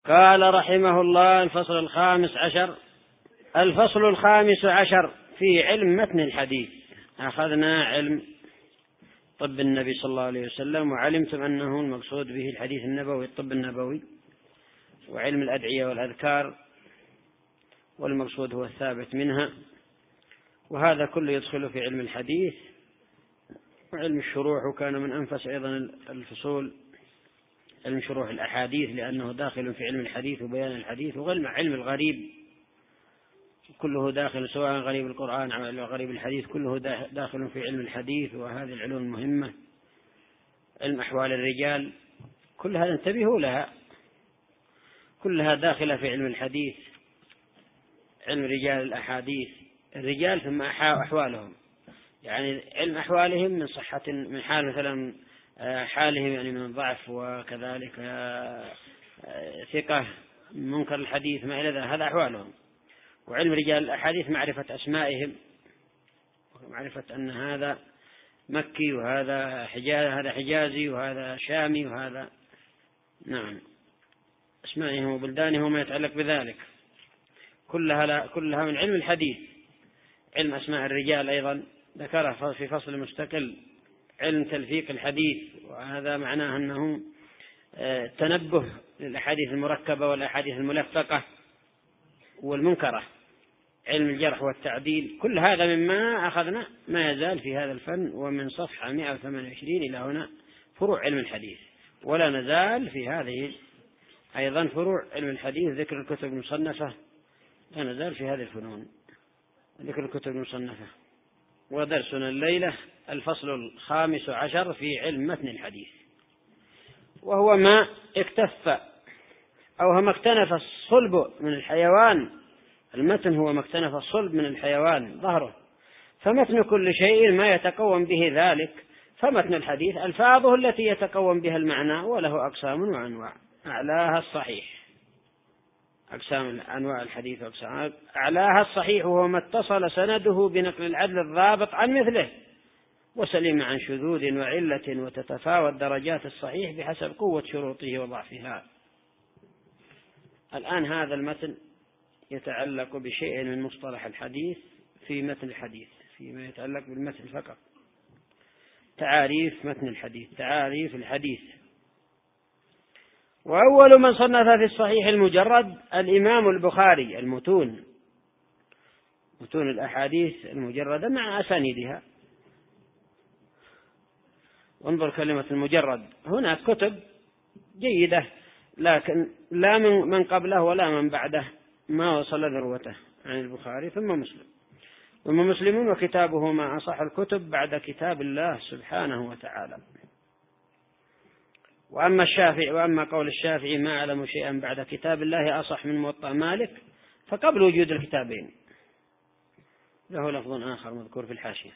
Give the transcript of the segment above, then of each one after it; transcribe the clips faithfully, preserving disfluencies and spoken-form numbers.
قال رحمه الله: الفصل الخامس عشر الفصل الخامس عشر في علم متن الحديث. أخذنا علم طب النبي صلى الله عليه وسلم، وعلمتم أنه المقصود به الحديث النبوي الطب النبوي، وعلم الأدعية والأذكار، والمقصود هو الثابت منها، وهذا كله يدخل في علم الحديث. وعلم الشروح، وكان من أنفس أيضا الفصول علم شروح الأحاديث، لأنه داخل في علم الحديث وبيان الحديث. وعلم علم الغريب كله داخل، سواء غريب القرآن أو غريب الحديث، كله داخل في علم الحديث، وهذه العلوم المهمة. علم أحوال الرجال كلها انتبهوا لها، كلها داخلة في علم الحديث. علم رجال الأحاديث، الرجال ثم أحوالهم، يعني علم أحوالهم من صحة، من حال مثلا حالهم يعني من ضعف، وكذلك ثقة، منكر الحديث، ما إلى ذلك، هذا أحوالهم. وعلم رجال الأحاديث معرفة أسمائهم، ومعرفة أن هذا مكي وهذا حجاز، هذا حجازي وهذا شامي وهذا نعم أسمائهم وبلدانهم وما يتعلق بذلك، كلها كلها من علم الحديث. علم أسماء الرجال أيضا ذكره في فصل مستقل، علم تلفيق الحديث، وهذا معناه أنه تنبه للأحاديث المركبة والأحاديث الملفقة والمنكرة. علم الجرح والتعديل، كل هذا مما أخذنا ما يزال في هذا الفن، ومن صفحة مئة وثمانية وعشرين إلى هنا فروع علم الحديث، ولا نزال في هذه أيضا فروع علم الحديث. ذكر الكتب المصنفة، لا نزال في هذه الفنون، ذكر الكتب المصنفة. ودرسنا الليلة الفصل الخامس عشر في علم متن الحديث، وهو ما اكتف أو ما اكتنف الصلب من الحيوان. المتن هو ما اكتنف الصلب من الحيوان ظهره، فمتن كل شيء ما يتقوم به ذلك. فمتن الحديث ألفاظه التي يتقوم بها المعنى، وله أقسام وأنواع. أعلاها الصحيح، أقسام أنواع الحديث وأقسام. أعلاها الصحيح، وهو ما اتصل سنده بنقل العدل الضابط عن مثله، وسلم عن شذوذ وعلة، وتتفاوت درجات الصحيح بحسب قوة شروطه وضعفها. الآن هذا المتن يتعلق بشيء من مصطلح الحديث في متن الحديث، فيما يتعلق بالمتن فقط. تعاريف متن الحديث، تعاريف الحديث. وأول من صنف في الصحيح المجرد الإمام البخاري، المتون، متون الأحاديث المجردة مع أسانيدها. وانظر كلمة المجرد، هناك كتب جيدة، لكن لا من قبله ولا من بعده ما وصل ذروته عن البخاري، ثم مسلم، ثم مسلم، وكتابه ما أصح الكتب بعد كتاب الله سبحانه وتعالى. وأما الشافعي، وأما قول الشافعي ما أعلم شيئا بعد كتاب الله أصح من موطأ مالك، فقبل وجود الكتابين. له لفظ آخر مذكور في الحاشية.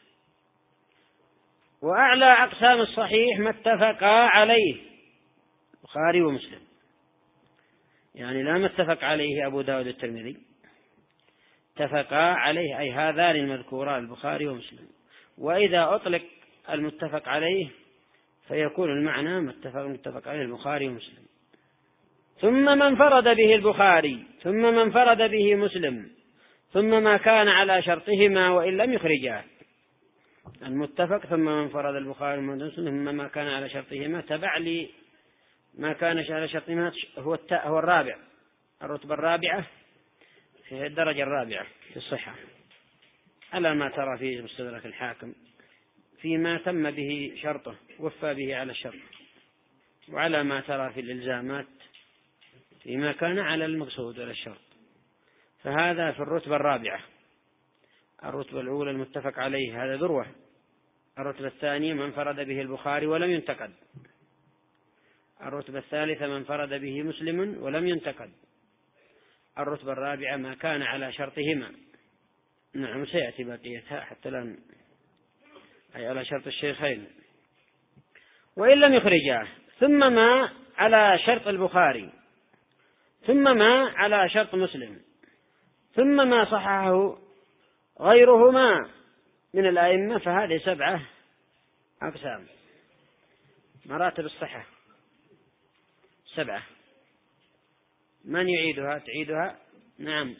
وأعلى أقسام الصحيح ما اتفقا عليه البخاري ومسلم، يعني لا ما اتفق عليه أبو داود الترمذي، اتفقا عليه أي هذان المذكوران البخاري ومسلم. وإذا أطلق المتفق عليه فيكون المعنى متفق متفق عليه البخاري ومسلم. ثم من فرد به البخاري، ثم من فرد به مسلم، ثم ما كان على شرطهما وإن لم يخرجاه. المتفق ثم من فرد البخاري ومسلم، ثم ما كان على شرطهما، تبع لي ما كان على شرطهما هو التاء، هو الرابع، الرتبة الرابعة في الدرجة الرابعة في الصحة، على ما ترى في مستدرك الحاكم فيما تم به شرطه، وفى به على الشرط، وعلى ما ترى في الإلزامات فيما كان على المقصود ولا الشرط. فهذا في الرتبة الرابعة. الرتبة الأولى المتفق عليه، هذا ذروة. الرتبة الثانية من فرد به البخاري ولم ينتقد. الرتبة الثالثة من فرد به مسلم ولم ينتقد. الرتبة الرابعة ما كان على شرطهما. نعم سيأتي بقيتها حتى الآن، أي على شرط الشيخين وإن لم يخرجاه. ثم ما على شرط البخاري، ثم ما على شرط مسلم، ثم ما صححه غيرهما من الأئمة. فهذه سبعة أقسام، مراتب الصحة سبعة. من يعيدها؟ تعيدها؟ نعم.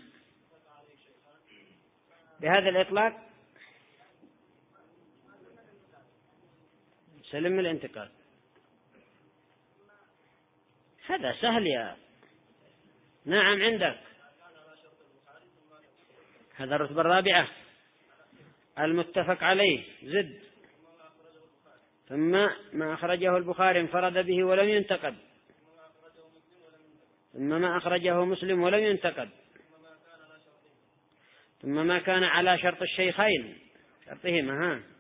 بهذا الإطلاق سلم الانتقال. هذا سهل يا نعم عندك. هذا الرتبة الرابعة المتفق عليه. زد. ثم ما أخرجه البخاري انفرد به ولم ينتقد. ثم ما أخرجه مسلم ولم ينتقد. ثم ما كان على شرط الشيخين شرطهما. ها